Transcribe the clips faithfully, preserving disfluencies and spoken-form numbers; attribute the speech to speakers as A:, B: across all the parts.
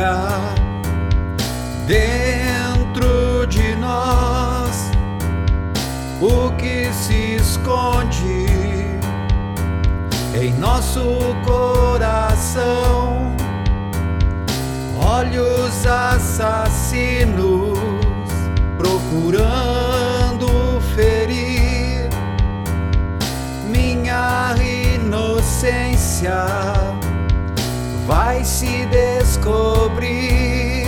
A: fagulha dentro de nós, o que se esconde em nosso coração. Olhos assassinos procurando ferir minha inocência, vai se descobrir.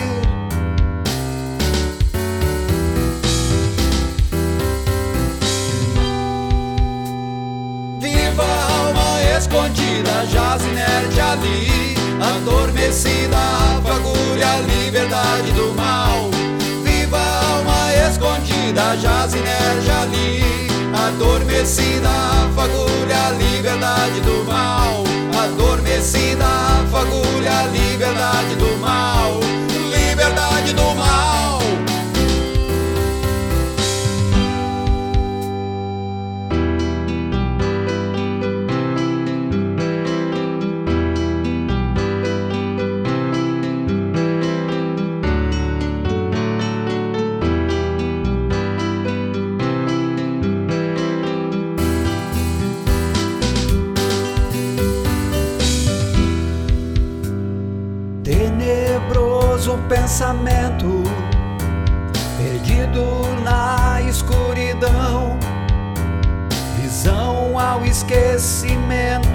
A: Viva a alma escondida, jaz inerte ali, adormecida, fagulha, liberdade do mal. Viva a alma escondida, jaz inerte ali, adormecida, fagulha, liberdade do mal. Adormecida, fagulha, liberdade do mal. Liberdade do mal. Tenebroso pensamento, perdido na escuridão, visão ao esquecimento,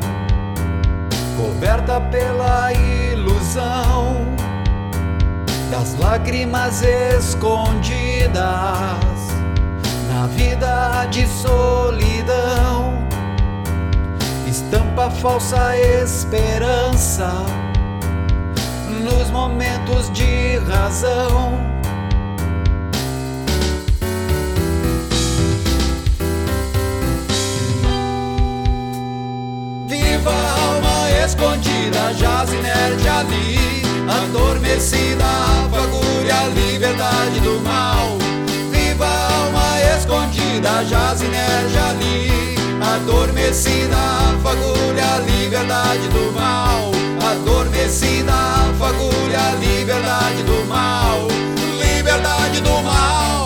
A: coberta pela ilusão das lágrimas escondidas na vida de solidão. Estampa falsa esperança nos momentos de razão. Viva a alma escondida, jaz inerte ali, adormecida, fagulha, liberdade do mal. Viva a alma escondida, jaz inerte ali, adormecida, fagulha, liberdade do mal. Adormecida, fagulha, liberdade do mal. Liberdade do mal.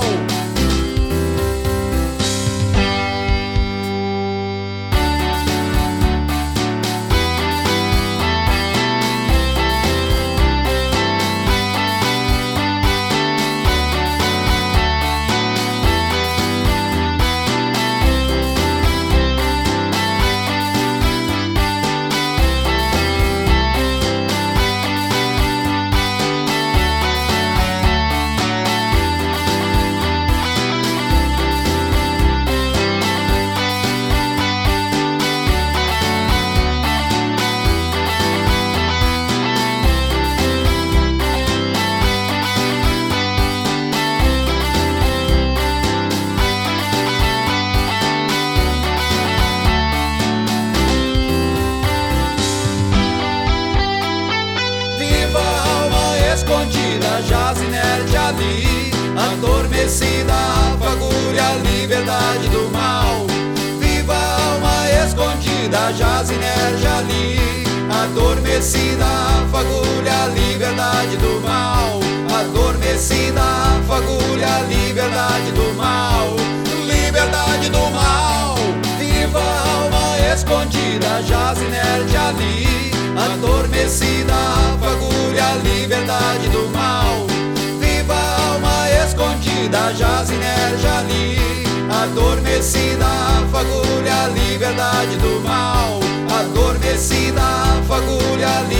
A: Escondida, jaz inerte ali, adormecida, fagulha, liberdade do mal. Viva a alma escondida, jaz inerte ali, adormecida, fagulha, liberdade do mal. Adormecida, fagulha, liberdade do mal. Liberdade do mal. Viva a alma escondida, jaz inerte ali, adormecida, fagulha, liberdade do mal. Viva a alma escondida, jaz inerte ali, adormecida, fagulha, liberdade do mal. Adormecida, fagulha,